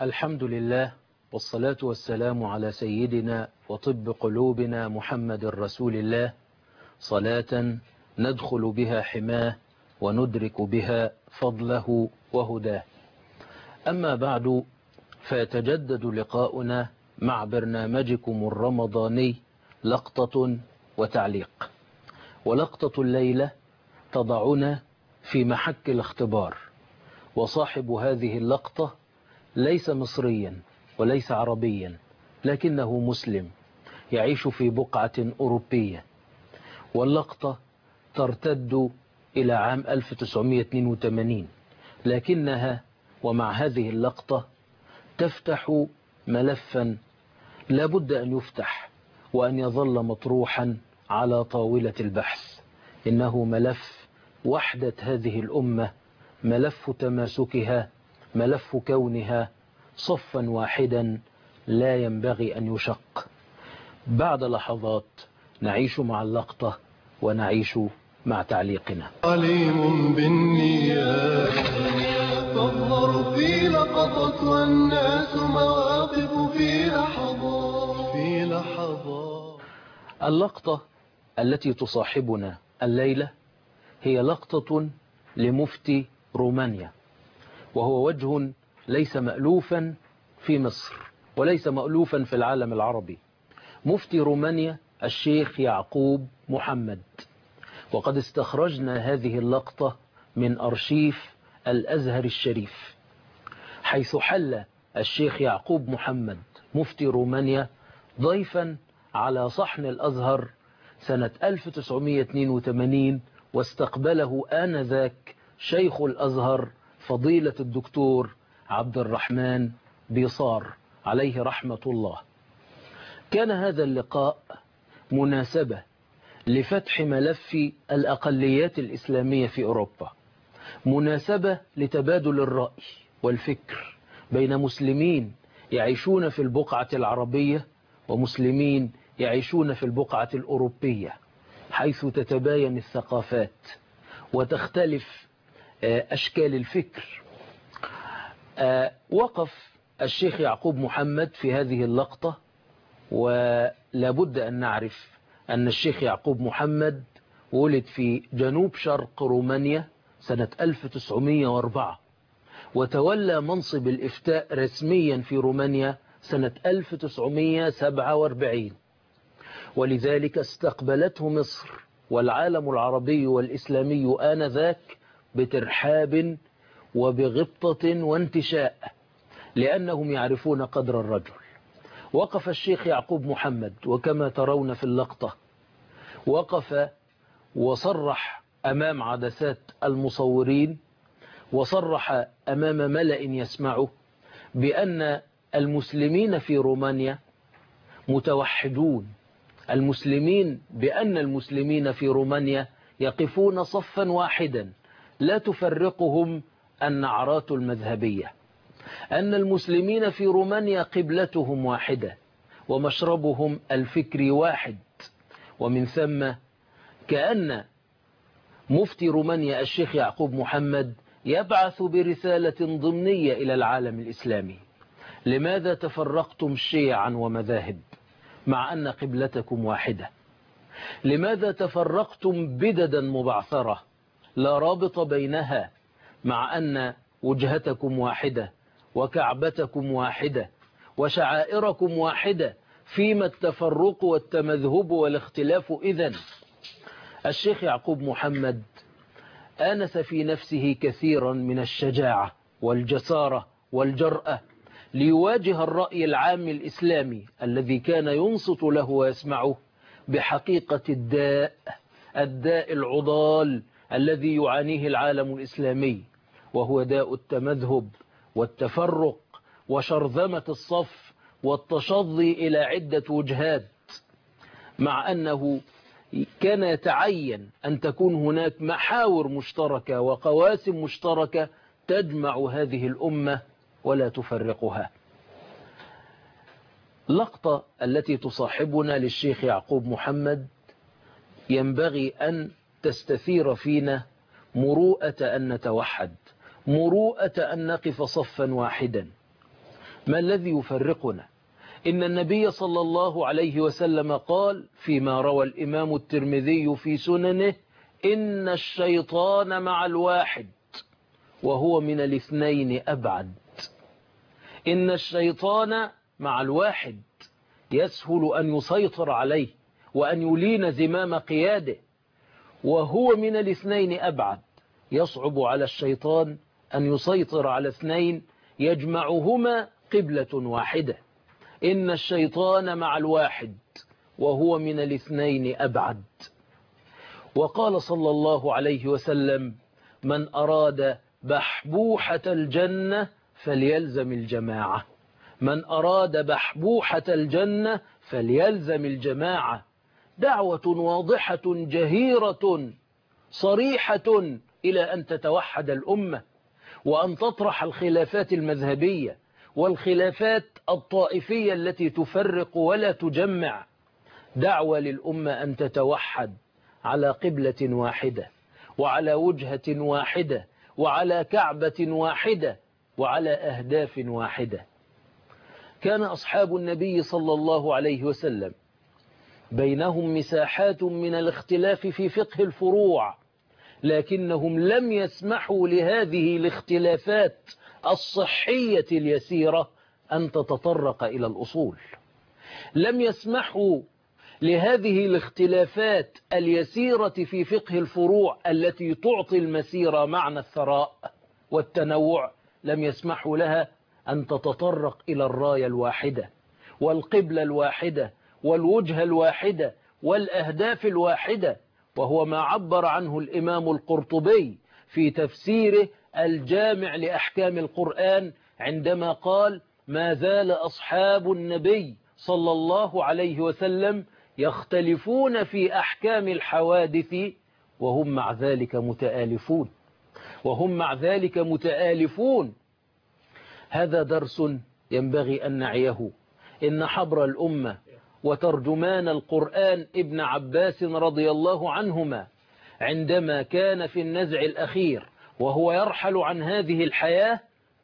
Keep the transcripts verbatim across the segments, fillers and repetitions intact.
الحمد لله والصلاة والسلام على سيدنا وطب قلوبنا محمد رسول الله، صلاة ندخل بها حماه وندرك بها فضله وهداه. أما بعد، فيتجدد لقاؤنا مع برنامجكم الرمضاني لقطة وتعليق. ولقطة الليلة تضعنا في محك الاختبار، وصاحب هذه اللقطة ليس مصريا وليس عربيا، لكنه مسلم يعيش في بقعة أوروبية. واللقطة ترتد إلى عام ألف وتسعمئة واثنين وثمانين، لكنها ومع هذه اللقطة تفتح ملفا لا بد أن يفتح وأن يظل مطروحا على طاولة البحث. إنه ملف وحدة هذه الأمة، ملف تماسكها، ملف كونها صفا واحدا لا ينبغي أن يشق. بعد لحظات نعيش مع اللقطة ونعيش مع تعليقنا. عليم بالنيات فالظرف في لقطة والناس مواقف في لحظات في لحظات. اللقطة التي تصاحبنا الليلة هي لقطة لمفتي رومانيا، وهو وجه ليس مألوفا في مصر وليس مألوفا في العالم العربي. مفتي رومانيا الشيخ يعقوب محمد، وقد استخرجنا هذه اللقطة من أرشيف الأزهر الشريف، حيث حل الشيخ يعقوب محمد مفتي رومانيا ضيفا على صحن الأزهر سنة ألف وتسعمئة واثنين وثمانين، واستقبله آنذاك شيخ الأزهر فضيلة الدكتور عبد الرحمن بيصار عليه رحمة الله. كان هذا اللقاء مناسبة لفتح ملف الأقليات الإسلامية في أوروبا، مناسبة لتبادل الرأي والفكر بين مسلمين يعيشون في البقعة العربية ومسلمين يعيشون في البقعة الأوروبية، حيث تتباين الثقافات وتختلف أشكال الفكر. وقف الشيخ يعقوب محمد في هذه اللقطة، ولابد أن نعرف أن الشيخ يعقوب محمد ولد في جنوب شرق رومانيا سنة ألف وتسعمئة وأربعة، وتولى منصب الإفتاء رسميا في رومانيا سنة ألف وتسعمئة وسبعة وأربعين، ولذلك استقبلته مصر والعالم العربي والإسلامي آنذاك بترحاب وبغبطة وانتشاء، لأنهم يعرفون قدر الرجل. وقف الشيخ يعقوب محمد، وكما ترون في اللقطة وقف وصرح أمام عدسات المصورين، وصرح أمام ملأ يسمعه بأن المسلمين في رومانيا متوحدون، المسلمين بأن المسلمين في رومانيا يقفون صفا واحدا لا تفرقهم النعرات المذهبية، أن المسلمين في رومانيا قبلتهم واحدة ومشربهم الفكري واحد. ومن ثم كأن مفتي رومانيا الشيخ يعقوب محمد يبعث برسالة ضمنية إلى العالم الإسلامي: لماذا تفرقتم شيعا ومذاهب مع أن قبلتكم واحدة؟ لماذا تفرقتم بددا مبعثرة لا رابط بينها مع أن وجهتكم واحدة وكعبتكم واحدة وشعائركم واحدة؟ فيما التفرق والتمذهب والاختلاف إذن؟ الشيخ يعقوب محمد آنس في نفسه كثيرا من الشجاعة والجسارة والجرأة ليواجه الرأي العام الإسلامي الذي كان ينصت له ويسمعه بحقيقة الداء، الداء العضال الذي يعانيه العالم الإسلامي، وهو داء التمذهب والتفرق وشرذمة الصف والتشظي إلى عدة وجهات، مع أنه كان يتعين أن تكون هناك محاور مشتركة وقواسم مشتركة تجمع هذه الأمة ولا تفرقها. اللقطة التي تصاحبنا للشيخ يعقوب محمد ينبغي أن تستثير فينا مروءة أن نتوحد، مروءة أن نقف صفا واحدا. ما الذي يفرقنا؟ إن النبي صلى الله عليه وسلم قال فيما روى الإمام الترمذي في سننه: إن الشيطان مع الواحد وهو من الاثنين أبعد. إن الشيطان مع الواحد يسهل أن يسيطر عليه وأن يلين زمام قياده، وهو من الاثنين أبعد، يصعب على الشيطان أن يسيطر على اثنين يجمعهما قبلة واحدة. إن الشيطان مع الواحد وهو من الاثنين أبعد. وقال صلى الله عليه وسلم: من أراد بحبوحة الجنة فليلزم الجماعة. من أراد بحبوحة الجنة فليلزم الجماعة. دعوة واضحة جهيرة صريحة إلى أن تتوحد الأمة، وأن تطرح الخلافات المذهبية والخلافات الطائفية التي تفرق ولا تجمع. دعوة للأمة أن تتوحد على قبلة واحدة، وعلى وجهة واحدة، وعلى كعبة واحدة، وعلى أهداف واحدة. كان أصحاب النبي صلى الله عليه وسلم بينهم مساحات من الاختلاف في فقه الفروع، لكنهم لم يسمحوا لهذه الاختلافات الصحية اليسيرة أن تتطرق إلى الأصول. لم يسمحوا لهذه الاختلافات اليسيرة في فقه الفروع التي تعطي المسيرة معنى الثراء والتنوع، لم يسمحوا لها أن تتطرق إلى الراية الواحدة والقبلة الواحدة والوجهة الواحدة والأهداف الواحدة، وهو ما عبر عنه الإمام القرطبي في تفسيره الجامع لأحكام القرآن عندما قال: ما زال أصحاب النبي صلى الله عليه وسلم يختلفون في أحكام الحوادث وهم مع ذلك متآلفون وهم مع ذلك متآلفون. هذا درس ينبغي أن نعيه. إن حبر الأمة وترجمان القرآن ابن عباس رضي الله عنهما عندما كان في النزع الأخير وهو يرحل عن هذه الحياة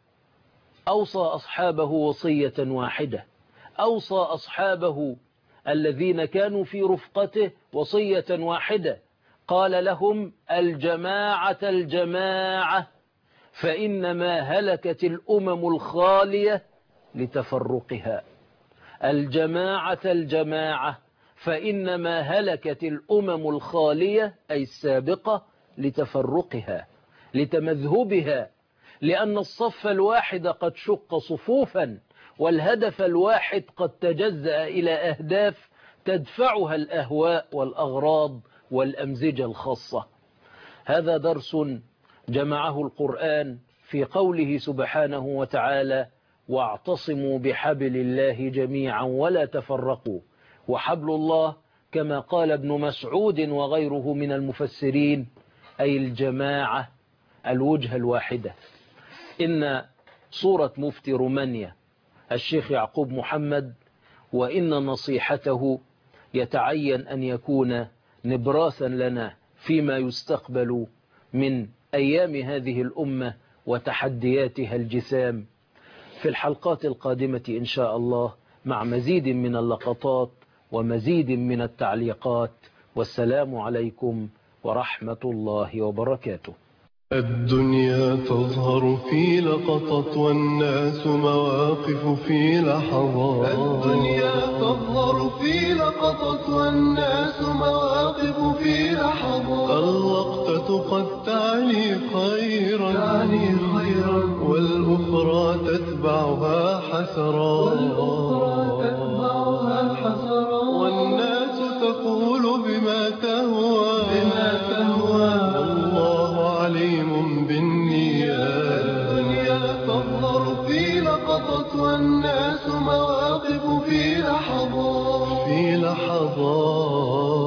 أوصى أصحابه وصية واحدة، أوصى أصحابه الذين كانوا في رفقته وصية واحدة، قال لهم: الجماعة الجماعة، فإنما هلكت الأمم الخالية لتفرقها. الجماعة الجماعة، فإنما هلكت الأمم الخالية أي السابقة لتفرقها، لتمذهبها، لأن الصف الواحد قد شق صفوفا، والهدف الواحد قد تجزأ إلى أهداف تدفعها الأهواء والأغراض والأمزجة الخاصة. هذا درس جمعه القرآن في قوله سبحانه وتعالى: واعتصموا بحبل الله جميعا ولا تفرقوا. وحبل الله كما قال ابن مسعود وغيره من المفسرين أي الجماعة، الوجهة الواحدة. إن صورة مفتي رومانيا الشيخ يعقوب محمد، وإن نصيحته يتعين أن يكون نبراسا لنا فيما يستقبل من أيام هذه الأمة وتحدياتها الجسام. في الحلقات القادمة إن شاء الله مع مزيد من اللقطات ومزيد من التعليقات، والسلام عليكم ورحمة الله وبركاته. الدنيا تظهر في لقطة والناس مواقف في لحظات. الدنيا تظهر في لقطة والناس مواقف في لحظات. اللقطة قد تعني خيرا تعني خيرا والأخرى تتبعها حسرات تتبعها حسرات والناس تقول بما تهوى بما تهوى والله عليم بالنيات. الدنيا تظهر في لقطة والناس مواقف في لحظات في لحظات.